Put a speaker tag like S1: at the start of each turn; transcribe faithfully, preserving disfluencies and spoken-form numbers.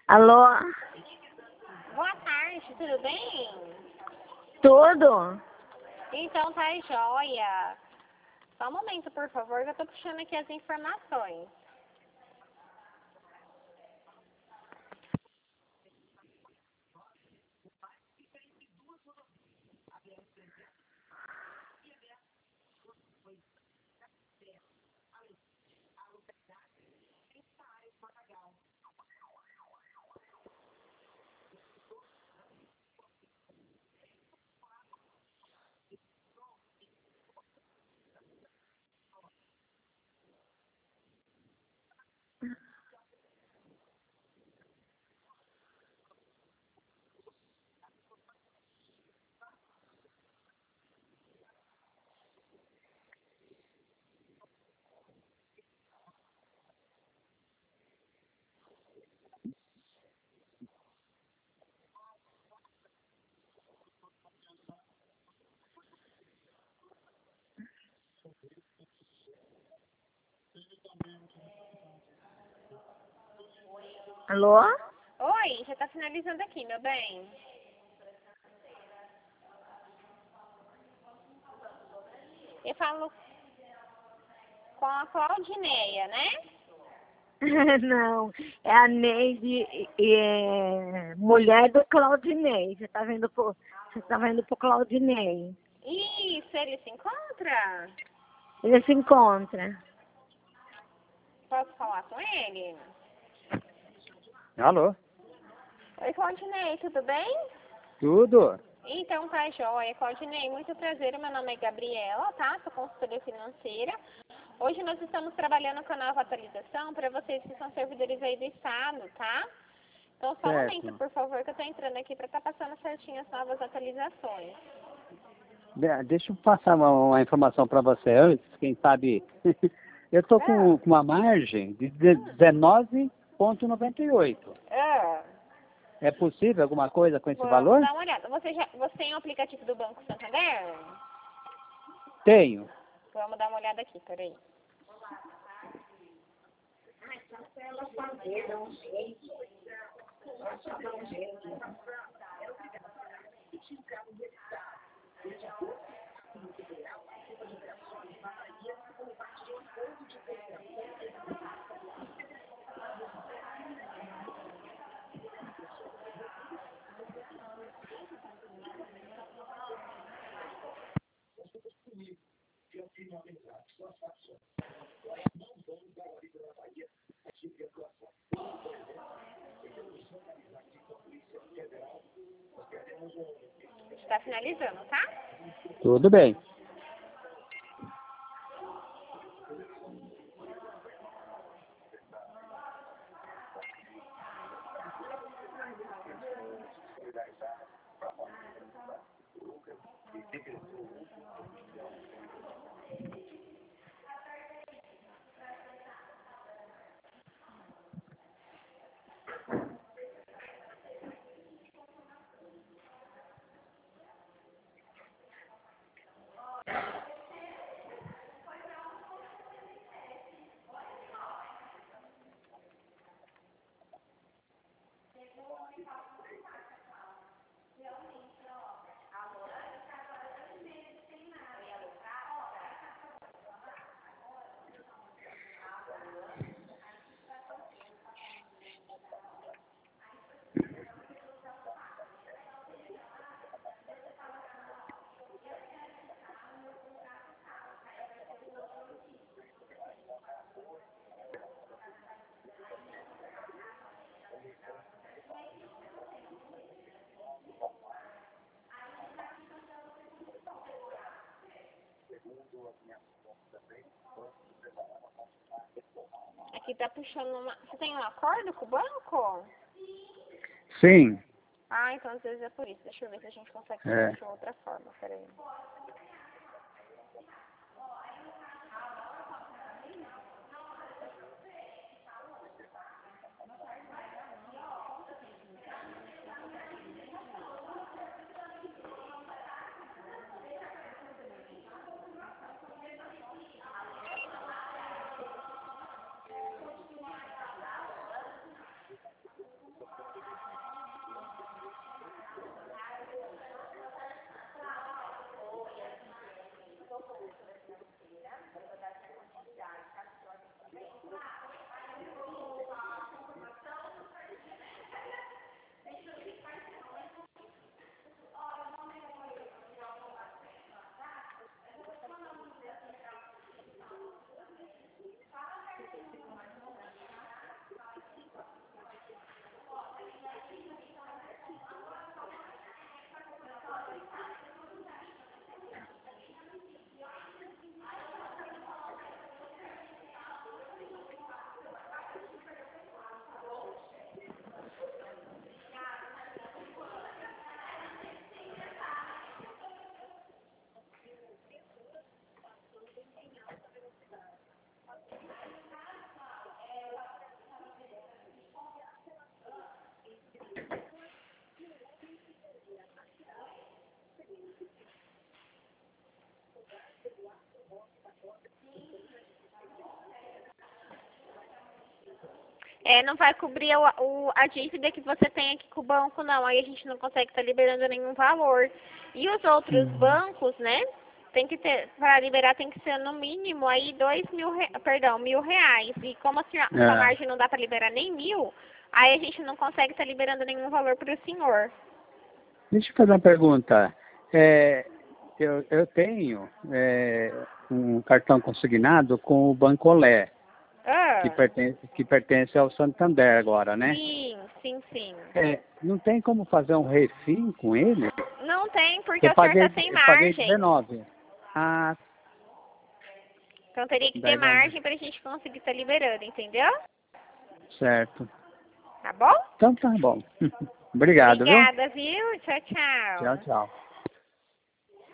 S1: Alô?
S2: Boa tarde, tudo bem?
S1: Tudo?
S2: Então tá jóia. Só um momento, por favor, que eu tô puxando aqui as informações.
S1: Alô?
S2: Oi, já tá finalizando aqui, meu bem. Eu falo com a Claudineia, né?
S1: Não, é a Neide, é mulher do Claudinei. Você tá vendo pro, você tá vendo pro Claudinei.
S2: Isso, ele se encontra?
S1: Ele se encontra.
S2: Posso falar com ele?
S3: Alô?
S2: Oi, Claudinei, tudo bem?
S3: Tudo?
S2: Então tá jóia, Claudinei, muito prazer, meu nome é Gabriela, tá? Sou consultora financeira. Hoje nós estamos trabalhando com a nova atualização para vocês que são servidores aí do Estado, tá? Então só um
S3: Certo.
S2: momento, por favor, que eu tô entrando aqui para estar passando certinho as novas atualizações.
S3: De- Deixa eu passar uma, uma informação para você antes, quem sabe. Eu tô com, com uma margem de dezenove vírgula noventa e oito.
S2: Ah,
S3: É possível alguma coisa com esse
S2: vamos
S3: valor?
S2: dar uma olhada. Você, já, você tem o aplicativo do Banco Santander?
S3: Tenho.
S2: Vamos dar uma olhada aqui, peraí. Está finalizando, tá?
S3: Tudo bem.
S2: Aqui tá puxando uma... Você tem um acordo com o banco?
S3: Sim.
S2: Ah, então às vezes é por isso. Deixa eu ver se a gente consegue
S3: É.
S2: fazer de uma outra forma. Peraí. É, não vai cobrir o, o, a dívida que você tem aqui com o banco, não. Aí a gente não consegue estar liberando nenhum valor. E os outros
S3: Uhum.
S2: bancos, né? Tem que ter, para liberar tem que ser no mínimo aí dois mil, re, perdão, mil reais. E como a sua,
S3: É.
S2: sua margem não dá para liberar nem mil, aí a gente não consegue estar liberando nenhum valor para o senhor.
S3: Deixa eu fazer uma pergunta. É, eu, eu tenho é, um cartão consignado com o Banco Olé,
S2: Ah,
S3: que pertence, que pertence ao Santander agora, né?
S2: sim, sim, sim.
S3: É, não tem como fazer um refim com ele?
S2: Não tem, porque
S3: Eu
S2: o senhor
S3: paguei,
S2: está sem
S3: eu paguei
S2: margem.
S3: dezenove. Ah,
S2: Então teria que ter
S3: daí vamos.
S2: margem para a gente conseguir estar liberando, entendeu?
S3: Certo.
S2: Tá bom?
S3: Então tá bom. Obrigado, viu?
S2: Obrigada, viu? Tchau, tchau.
S3: Tchau, tchau.